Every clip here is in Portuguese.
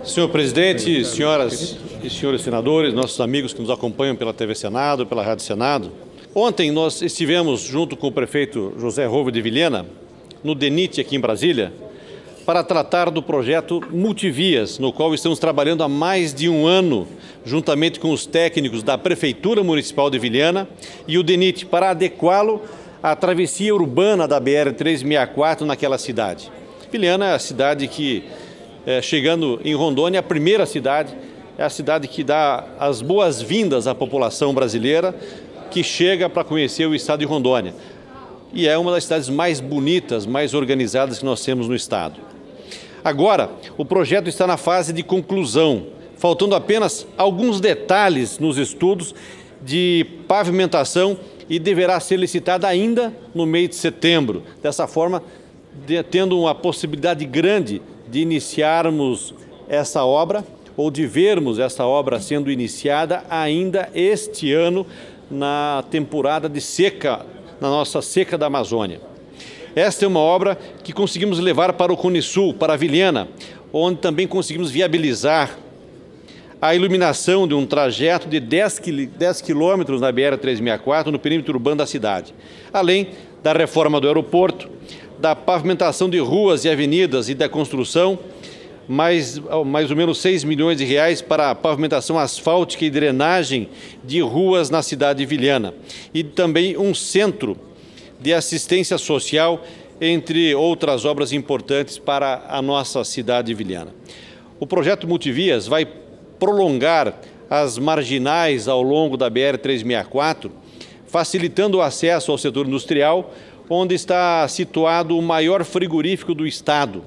Senhor presidente, senhoras e senhores senadores, nossos amigos que nos acompanham pela TV Senado, pela Rádio Senado. Ontem nós estivemos junto com o prefeito José Rovio de Vilhena, no DENIT aqui em Brasília, para tratar do projeto Multivias, no qual estamos trabalhando há mais de um ano, juntamente com os técnicos da Prefeitura Municipal de Vilhena e o DENIT, para adequá-lo à travessia urbana da BR-364 naquela cidade. Vilhena é a cidade que, chegando em Rondônia, a primeira cidade, é a cidade que dá as boas-vindas à população brasileira que chega para conhecer o estado de Rondônia. E é uma das cidades mais bonitas, mais organizadas que nós temos no estado. Agora, o projeto está na fase de conclusão, faltando apenas alguns detalhes nos estudos de pavimentação e deverá ser licitada ainda no mês de setembro. Dessa forma, tendo uma possibilidade grande de iniciarmos essa obra ou de vermos essa obra sendo iniciada ainda este ano na temporada de seca, na nossa seca da Amazônia. Esta é uma obra que conseguimos levar para o Cone Sul, para Vilhena, onde também conseguimos viabilizar a iluminação de um trajeto de 10 quilômetros na BR-364 no perímetro urbano da cidade, além da reforma do aeroporto, da pavimentação de ruas e avenidas e da construção, mais ou menos 6 milhões de reais para a pavimentação asfáltica e drenagem de ruas na cidade de Vilhena, e também um centro de assistência social, entre outras obras importantes para a nossa cidade de Vilhena. O projeto Multivias vai prolongar as marginais ao longo da BR-364, facilitando o acesso ao setor industrial, onde está situado o maior frigorífico do estado,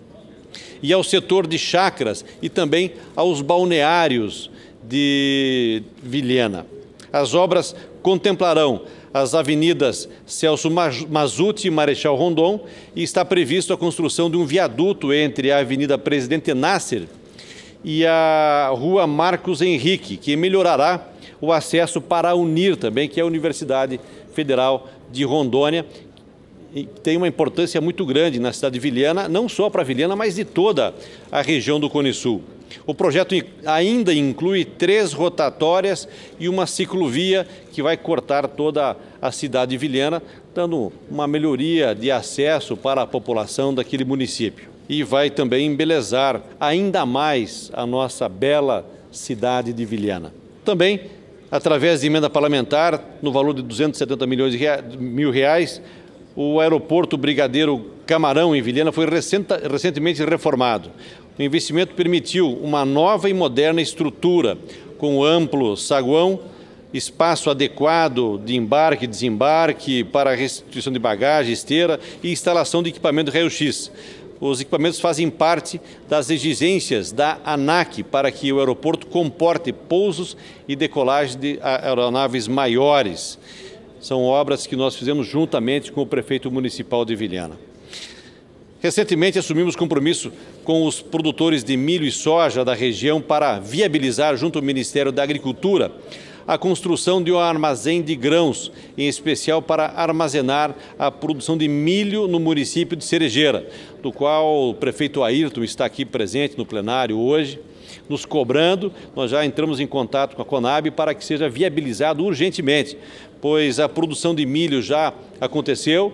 e ao setor de chacras e também aos balneários de Vilhena. As obras contemplarão as avenidas Celso Mazzutti e Marechal Rondon, e está previsto a construção de um viaduto entre a Avenida Presidente Nasser e a Rua Marcos Henrique, que melhorará o acesso para a UNIR também, que é a Universidade Federal de Rondônia, e tem uma importância muito grande na cidade de Vilhena, não só para Vilhena, mas de toda a região do Cone Sul. O projeto ainda inclui 3 rotatórias e uma ciclovia que vai cortar toda a cidade de Vilhena, dando uma melhoria de acesso para a população daquele município. E vai também embelezar ainda mais a nossa bela cidade de Vilhena. Também, através de emenda parlamentar, no valor de 270 mil reais, o aeroporto Brigadeiro Camarão, em Vilhena, foi recentemente reformado. O investimento permitiu uma nova e moderna estrutura, com amplo saguão, espaço adequado de embarque e desembarque para restituição de bagagem, esteira e instalação de equipamento raio-x. Os equipamentos fazem parte das exigências da ANAC para que o aeroporto comporte pousos e decolagem de aeronaves maiores. São obras que nós fizemos juntamente com o prefeito municipal de Vilhena. Recentemente assumimos compromisso com os produtores de milho e soja da região para viabilizar, junto ao Ministério da Agricultura, a construção de um armazém de grãos, em especial para armazenar a produção de milho no município de Cerejeira, do qual o prefeito Ayrton está aqui presente no plenário hoje, nos cobrando. Nós já entramos em contato com a Conab para que seja viabilizado urgentemente, pois a produção de milho já aconteceu,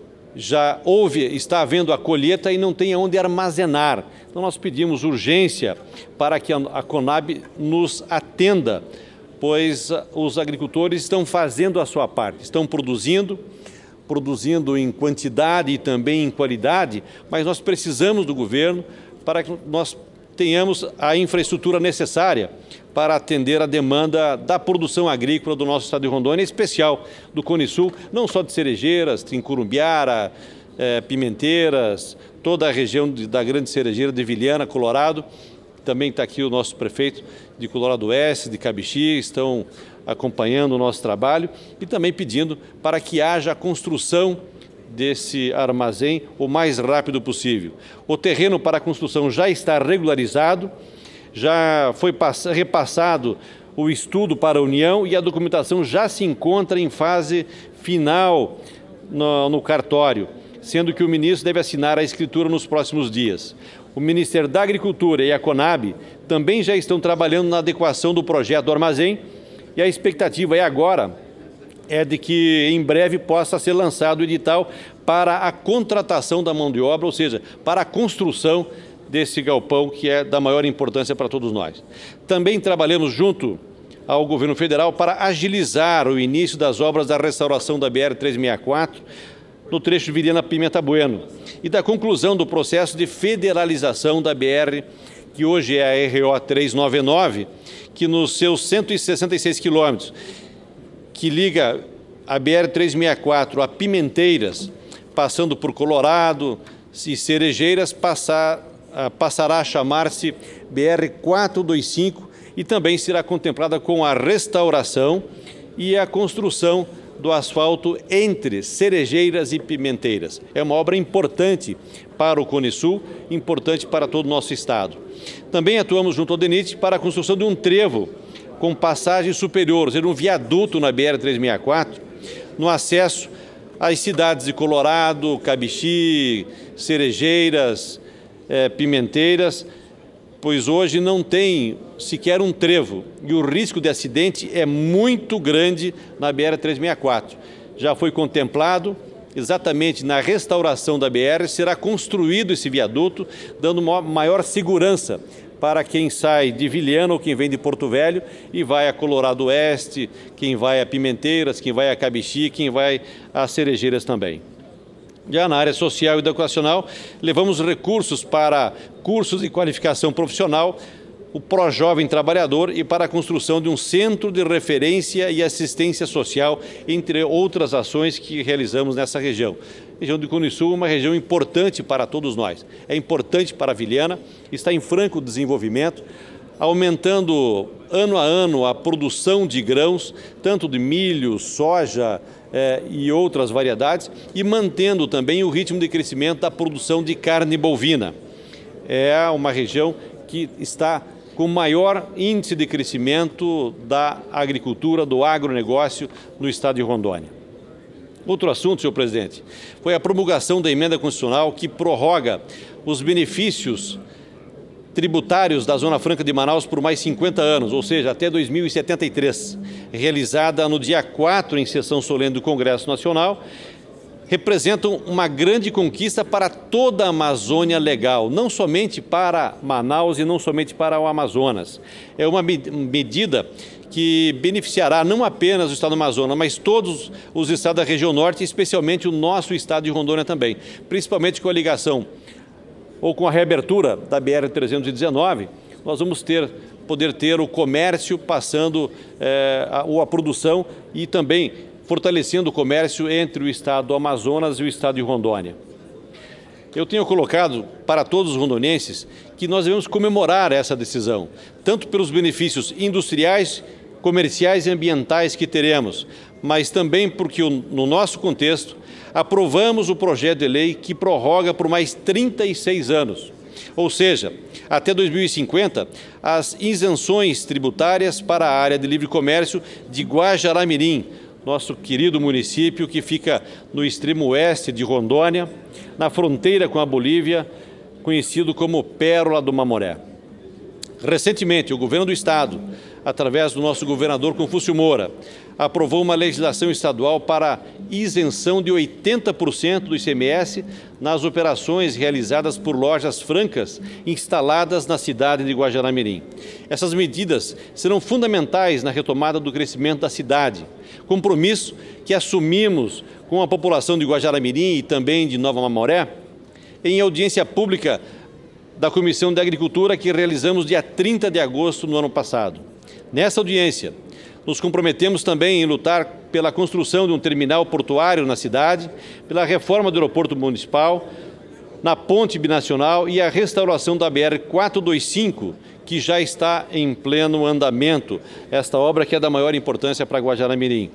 está havendo a colheita e não tem onde armazenar. Então nós pedimos urgência para que a Conab nos atenda, pois os agricultores estão fazendo a sua parte, estão produzindo em quantidade e também em qualidade, mas nós precisamos do governo para que nós tenhamos a infraestrutura necessária para atender a demanda da produção agrícola do nosso estado de Rondônia, em especial do Cone Sul, não só de Cerejeiras, Tincurumbiara, Pimenteiras, toda a região da Grande Cerejeira de Vilhena, Colorado. Também está aqui o nosso prefeito de Colorado Oeste, de Cabixi, estão acompanhando o nosso trabalho e também pedindo para que haja a construção desse armazém o mais rápido possível. O terreno para a construção já está regularizado, já foi repassado o estudo para a União e a documentação já se encontra em fase final no cartório, sendo que o ministro deve assinar a escritura nos próximos dias. O Ministério da Agricultura e a Conab também já estão trabalhando na adequação do projeto do armazém e a expectativa agora é de que em breve possa ser lançado o edital para a contratação da mão de obra, ou seja, para a construção desse galpão que é da maior importância para todos nós. Também trabalhamos junto ao governo federal para agilizar o início das obras da restauração da BR-364 no trecho Vilhena-Pimenta Bueno e da conclusão do processo de federalização da BR, que hoje é a RO 399, que nos seus 166 quilômetros, que liga a BR-364 a Pimenteiras, passando por Colorado e Cerejeiras, passará a chamar-se BR-425 e também será contemplada com a restauração e a construção do asfalto entre Cerejeiras e Pimenteiras. É uma obra importante para o Cone Sul, importante para todo o nosso estado. Também atuamos junto ao DENIT para a construção de um trevo com passagem superior, ou seja, um viaduto na BR-364, no acesso às cidades de Colorado, Cabixi, Cerejeiras, Pimenteiras, pois hoje não tem sequer um trevo e o risco de acidente é muito grande na BR-364. Já foi contemplado, exatamente na restauração da BR, será construído esse viaduto, dando maior segurança para quem sai de Vilhena ou quem vem de Porto Velho e vai a Colorado Oeste, quem vai a Pimenteiras, quem vai a Cabixi, quem vai a Cerejeiras também. Já na área social e educacional, levamos recursos para cursos de qualificação profissional, o Projovem Trabalhador e para a construção de um centro de referência e assistência social, entre outras ações que realizamos nessa região. A região do Cone Sul é uma região importante para todos nós. É importante para a Vilhena, está em franco desenvolvimento, aumentando ano a ano a produção de grãos, tanto de milho, soja e outras variedades, e mantendo também o ritmo de crescimento da produção de carne bovina. É uma região que está com maior índice de crescimento da agricultura, do agronegócio no estado de Rondônia. Outro assunto, senhor presidente, foi a promulgação da emenda constitucional que prorroga os benefícios tributários da Zona Franca de Manaus por mais 50 anos, ou seja, até 2073, realizada no dia 4 em sessão solene do Congresso Nacional, representam uma grande conquista para toda a Amazônia legal, não somente para Manaus e não somente para o Amazonas. É uma medida que beneficiará não apenas o estado do Amazonas, mas todos os estados da região norte, especialmente o nosso estado de Rondônia também, principalmente com a ligação ou com a reabertura da BR-319, nós vamos poder ter o comércio passando a produção e também fortalecendo o comércio entre o estado do Amazonas e o estado de Rondônia. Eu tenho colocado para todos os rondonienses que nós devemos comemorar essa decisão, tanto pelos benefícios industriais, comerciais e ambientais que teremos, mas também porque, no nosso contexto, aprovamos o projeto de lei que prorroga por mais 36 anos, ou seja, até 2050, as isenções tributárias para a área de livre comércio de Guajará-Mirim, nosso querido município que fica no extremo oeste de Rondônia, na fronteira com a Bolívia, conhecido como Pérola do Mamoré. Recentemente, o governo do estado, através do nosso governador Confúcio Moura, aprovou uma legislação estadual para isenção de 80% do ICMS nas operações realizadas por lojas francas instaladas na cidade de Guajará-Mirim. Essas medidas serão fundamentais na retomada do crescimento da cidade, compromisso que assumimos com a população de Guajará-Mirim e também de Nova Mamoré, em audiência pública da Comissão de Agricultura que realizamos dia 30 de agosto do ano passado. Nessa audiência, nos comprometemos também em lutar pela construção de um terminal portuário na cidade, pela reforma do aeroporto municipal, na ponte binacional e a restauração da BR-425, que já está em pleno andamento, esta obra que é da maior importância para Guajará-Mirim.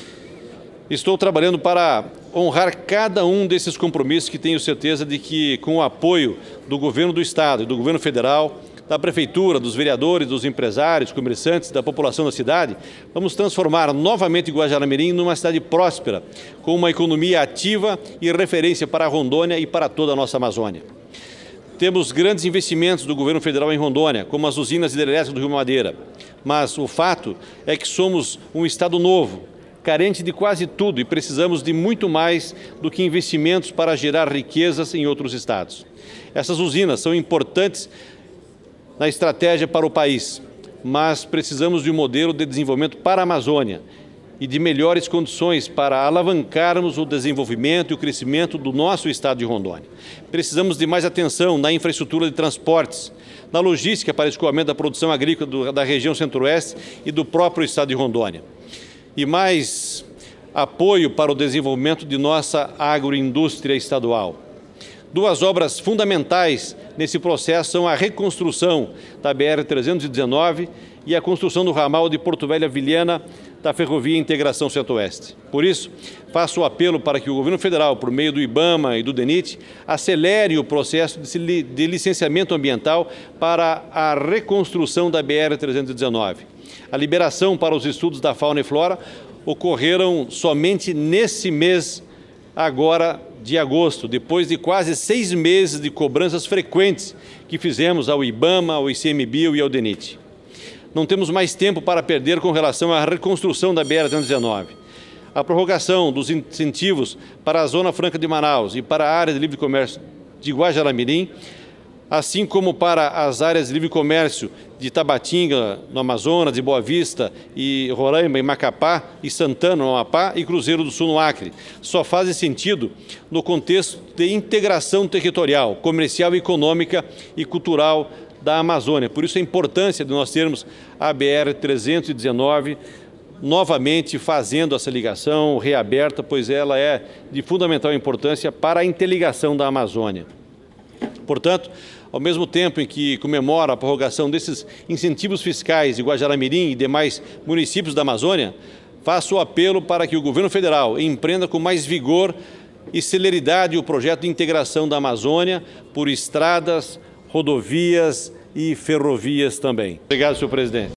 Estou trabalhando para honrar cada um desses compromissos que tenho certeza de que, com o apoio do governo do estado e do governo federal, da prefeitura, dos vereadores, dos empresários, comerciantes, da população da cidade, vamos transformar novamente Guajará-Mirim numa cidade próspera, com uma economia ativa e referência para a Rondônia e para toda a nossa Amazônia. Temos grandes investimentos do governo federal em Rondônia, como as usinas hidrelétricas do Rio Madeira. Mas o fato é que somos um estado novo, carente de quase tudo e precisamos de muito mais do que investimentos para gerar riquezas em outros estados. Essas usinas são importantes na estratégia para o país, mas precisamos de um modelo de desenvolvimento para a Amazônia e de melhores condições para alavancarmos o desenvolvimento e o crescimento do nosso estado de Rondônia. Precisamos de mais atenção na infraestrutura de transportes, na logística para escoamento da produção agrícola da região centro-oeste e do próprio estado de Rondônia. E mais apoio para o desenvolvimento de nossa agroindústria estadual. Duas obras fundamentais nesse processo são a reconstrução da BR-319 e a construção do ramal de Porto Velho a Vilhena da Ferrovia Integração Centro-Oeste. Por isso, faço o apelo para que o governo federal, por meio do IBAMA e do DENIT, acelere o processo de licenciamento ambiental para a reconstrução da BR-319. A liberação para os estudos da fauna e flora ocorreram somente nesse mês, agora de agosto, depois de quase 6 meses de cobranças frequentes que fizemos ao IBAMA, ao ICMBio e ao DENIT. Não temos mais tempo para perder com relação à reconstrução da BR-319. A prorrogação dos incentivos para a Zona Franca de Manaus e para a área de livre comércio de Guajará-Mirim, assim como para as áreas de livre comércio de Tabatinga, no Amazonas, de Boa Vista, e Roraima, em Macapá, e Santana, no Amapá, e Cruzeiro do Sul, no Acre. Só fazem sentido no contexto de integração territorial, comercial, econômica e cultural da Amazônia. Por isso a importância de nós termos a BR-319 novamente fazendo essa ligação reaberta, pois ela é de fundamental importância para a interligação da Amazônia. Portanto, ao mesmo tempo em que comemora a prorrogação desses incentivos fiscais de Guajará-Mirim e demais municípios da Amazônia, faço o apelo para que o governo federal empreenda com mais vigor e celeridade o projeto de integração da Amazônia por estradas, rodovias e ferrovias também. Obrigado, senhor presidente.